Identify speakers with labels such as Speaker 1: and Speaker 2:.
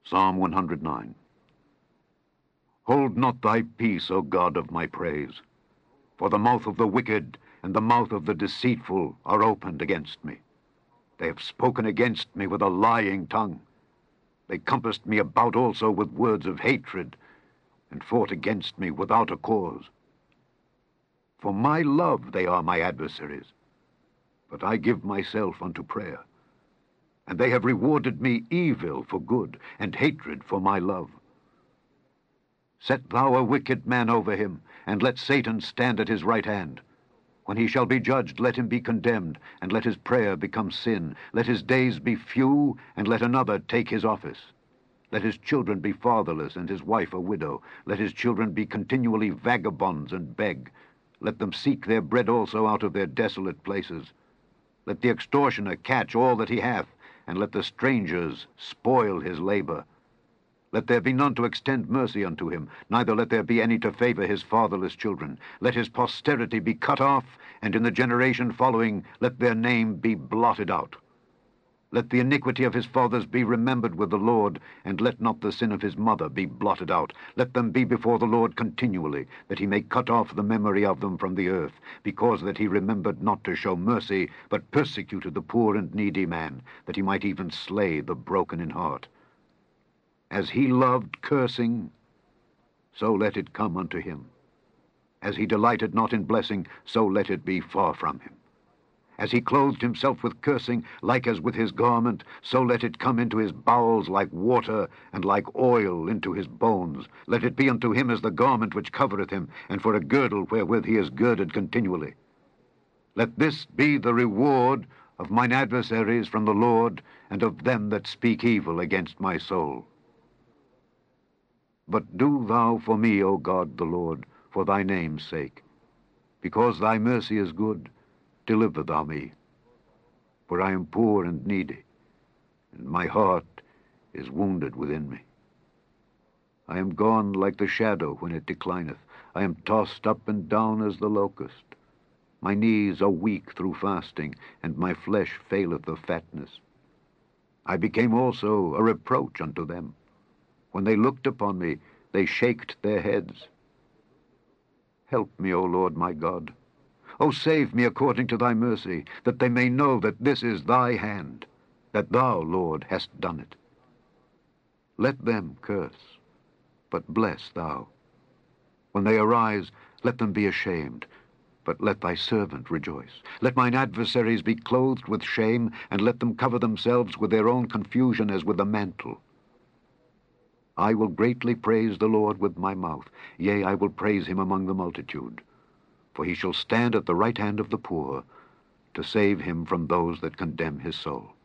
Speaker 1: Psalm 109. Hold not thy peace, O God of my praise, for the mouth of the wicked and the mouth of the deceitful are opened against me. They have spoken against me with a lying tongue. They compassed me about also with words of hatred, and fought against me without a cause. For my love they are my adversaries, but I give myself unto prayer. And they have rewarded me evil for good, and hatred for my love. Set thou a wicked man over him, and let Satan stand at his right hand. When he shall be judged, let him be condemned, and let his prayer become sin. Let his days be few, and let another take his office. Let his children be fatherless, and his wife a widow. Let his children be continually vagabonds and beg. Let them seek their bread also out of their desolate places. Let the extortioner catch all that he hath, and let the strangers spoil his labor. Let there be none to extend mercy unto him, neither let there be any to favor his fatherless children. Let his posterity be cut off, and in the generation following let their name be blotted out. Let the iniquity of his fathers be remembered with the Lord, and let not the sin of his mother be blotted out. Let them be before the Lord continually, that he may cut off the memory of them from the earth, because that he remembered not to show mercy, but persecuted the poor and needy man, that he might even slay the broken in heart. As he loved cursing, so let it come unto him. As he delighted not in blessing, so let it be far from him. As he clothed himself with cursing, like as with his garment, so let it come into his bowels like water, and like oil into his bones. Let it be unto him as the garment which covereth him, and for a girdle wherewith he is girded continually. Let this be the reward of mine adversaries from the Lord, and of them that speak evil against my soul. But do thou for me, O God the Lord, for thy name's sake. Because thy mercy is good, deliver thou me. For I am poor and needy, and my heart is wounded within me. I am gone like the shadow when it declineth. I am tossed up and down as the locust. My knees are weak through fasting, and my flesh faileth of fatness. I became also a reproach unto them. When they looked upon me, they shaked their heads. Help me, O Lord my God. O save me according to thy mercy, that they may know that this is thy hand, that thou, Lord, hast done it. Let them curse, but bless thou. When they arise, let them be ashamed, but let thy servant rejoice. Let mine adversaries be clothed with shame, and let them cover themselves with their own confusion as with a mantle. I will greatly praise the Lord with my mouth. Yea, I will praise him among the multitude. For he shall stand at the right hand of the poor, to save him from those that condemn his soul.